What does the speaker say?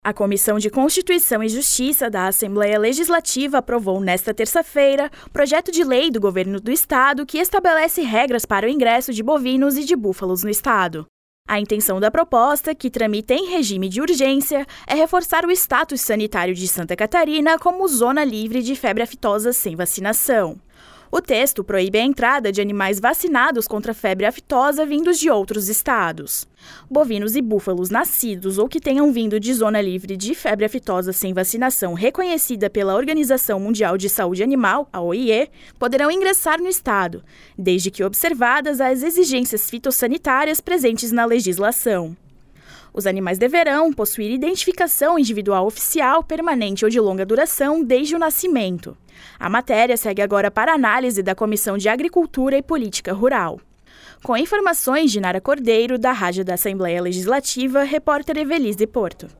A Comissão de Constituição e Justiça da Assembleia Legislativa aprovou nesta terça-feira o projeto de lei do Governo do Estado que estabelece regras para o ingresso de bovinos e de búfalos no Estado. A intenção da proposta, que tramita em regime de urgência, é reforçar o status sanitário de Santa Catarina como zona livre de febre aftosa sem vacinação. O texto proíbe a entrada de animais vacinados contra a febre aftosa vindos de outros estados. Bovinos e búfalos nascidos ou que tenham vindo de zona livre de febre aftosa sem vacinação reconhecida pela Organização Mundial de Saúde Animal, a OIE, poderão ingressar no estado, desde que observadas as exigências fitossanitárias presentes na legislação. Os animais deverão possuir identificação individual oficial, permanente ou de longa duração desde o nascimento. A matéria segue agora para análise da Comissão de Agricultura e Política Rural. Com informações de Nara Cordeiro, da Rádio da Assembleia Legislativa, repórter Evelise Porto.